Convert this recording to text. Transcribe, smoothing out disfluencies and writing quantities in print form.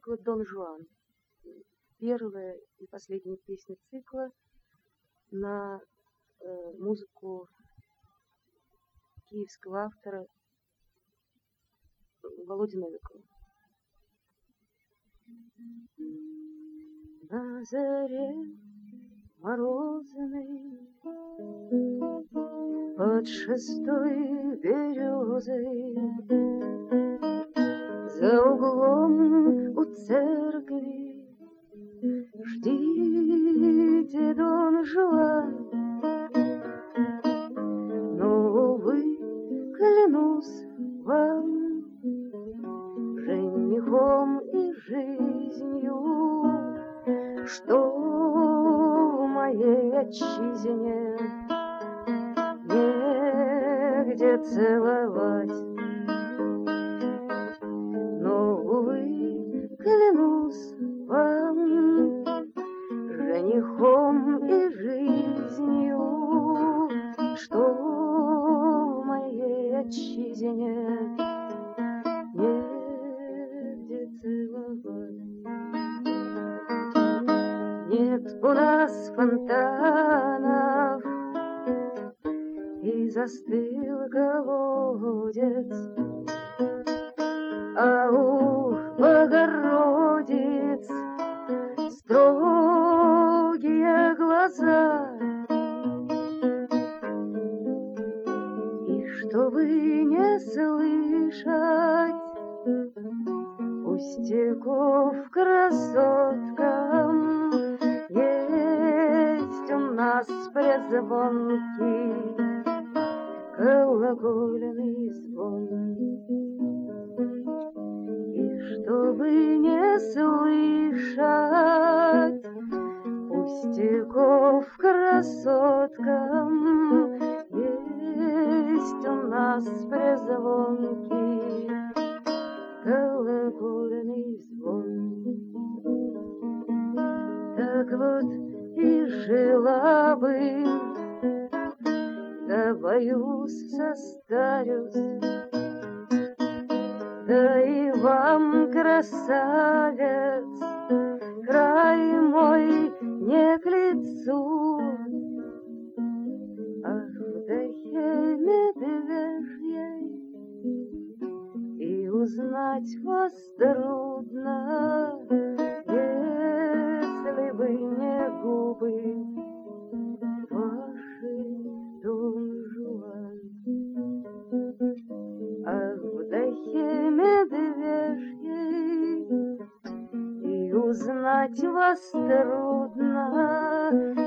цикла «Дон Жуан». Первая и последняя песня цикла на музыку киевского автора Володи Новикова. На заре морозной под шестой березой за углом у церкви ждите Дон Жуан. Но, увы, клянусь вам женихом и жизнью, что в моей отчизне негде целовать. Но, увы, клянусь вам женихом и жизнью, что в моей отчизне негде целовать. Нет у нас фонтанов, и застыл колодец, а у Богородиц строгие глаза. И чтобы не слышать пустяков красоткам, есть у нас презвонкий колокольный звон. И чтобы не слышать пустяков красоткам, есть у нас презвонкий колокольный звон. Так вот и жила бы, да боюсь состарюсь, да и вам, красавец, край мой не к лицу. Ах, в дахе медвежьей и узнать вас трудно, если бы не губы ваши, Дон Жуан. Ах, в дахе медвежьей и узнать вас трудно,